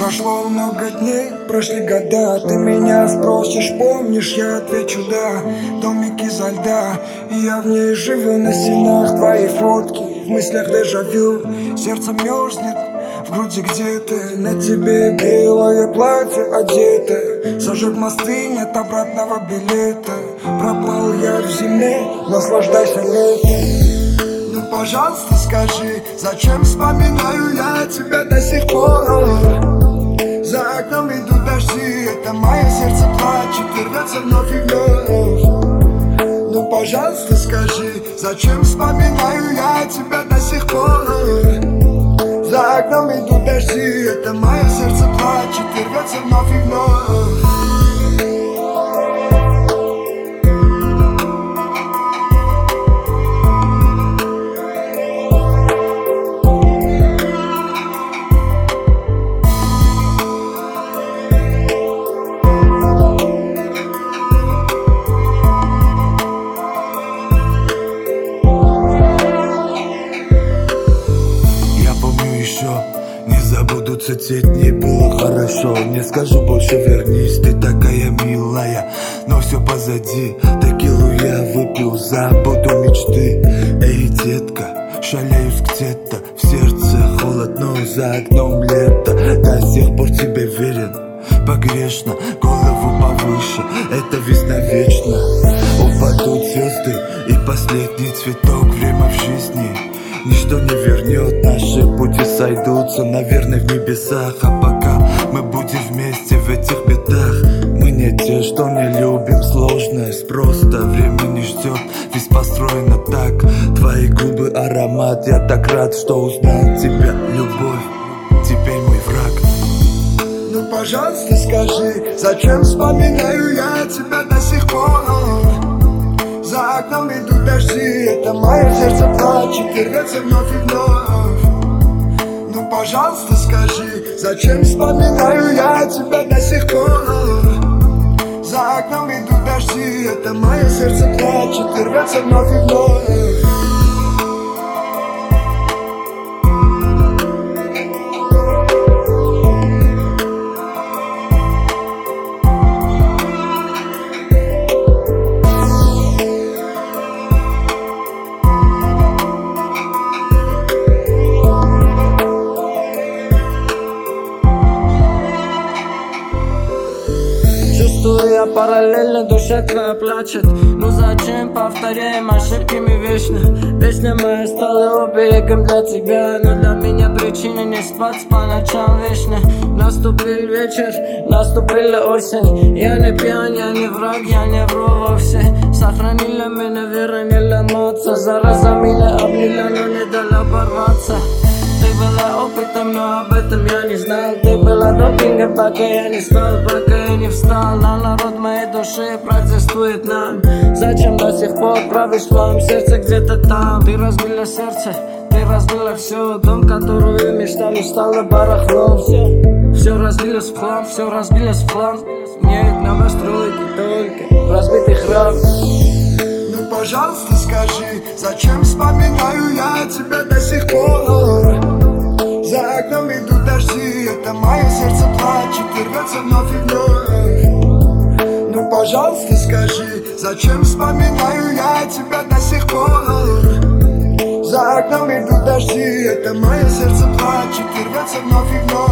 Прошло много дней, прошли года. Ты меня спросишь, помнишь, я отвечу да. Домик изо льда, и я в ней живу. На стенах твои фотки, в мыслях дежавю. Сердце мерзнет, в груди где-то. На тебе белое платье одето. Зажег мосты, нет обратного билета. Пропал я в зиме, наслаждайся летом. Ну пожалуйста скажи, зачем вспоминаю я тебя до сих пор? За окном идут дожди, это мое сердце плачет и рвется вновь и вновь. Ну пожалуйста скажи, зачем вспоминаю я тебя до сих пор? За окном идут дожди, это мое сердце плачет и рвется вновь и вновь. Не забуду те дни, было хорошо. Не скажу больше вернись, ты такая милая. Но все позади, текилу я выпил, забуду мечты. Эй, детка, шаляюсь где-то. В сердце холод, но за окном лето. До сих пор тебе верен, погрешно. Голову повыше, это весна вечно. Упадут звезды и последний цветок. Время в жизни ничто не вернет, наши пути сойдутся, наверное, в небесах. А пока мы будем вместе в этих бедах. Мы не те, что не любим сложность, просто время не ждет, ведь построено так. Твои губы аромат, я так рад, что узнал тебя. Любовь, теперь мой враг. Ну пожалуйста скажи, зачем вспоминаю я тебя до сих пор? За окном идут дожди, это мое сердце плачет и рвется вновь и вновь. Ну пожалуйста скажи, зачем вспоминаю я тебя до сих пор? За окном идут дожди, это мое сердце плачет и рвется вновь и вновь. Чувствую я параллельно, душа твоя плачет. Ну зачем повторяем ошибки мы вечно? Песня моя стала оберегом для тебя, но для меня причина не спать по ночам вечно. Наступил вечер, наступила осень. Я не пьян, я не враг, я не вру вовсе. Сохранила меня вера не ломаться. Зараза меня обняла, но не дала порваться. Ты была опытом, но об этом я не знал. Ты была допингом, пока я не спал, пока я не встал. На народ моей души протестует нам. Зачем до сих пор правишь в твоем сердце где-то там? Ты разбила сердце, ты разбила все. Дом, которую мечтали, стало барахлом. Все разбилось в хлам, все разбилось в хлам. Нет новостройки, только разбитый храм. Ну пожалуйста скажи, зачем вспоминаю я тебя до сих пор? За окном идут дожди, это мое сердце плачет и рвется вновь и вновь. Ну пожалуйста скажи, зачем вспоминаю я тебя до сих пор? За окном идут дожди, это мое сердце плачет и рвется вновь и вновь.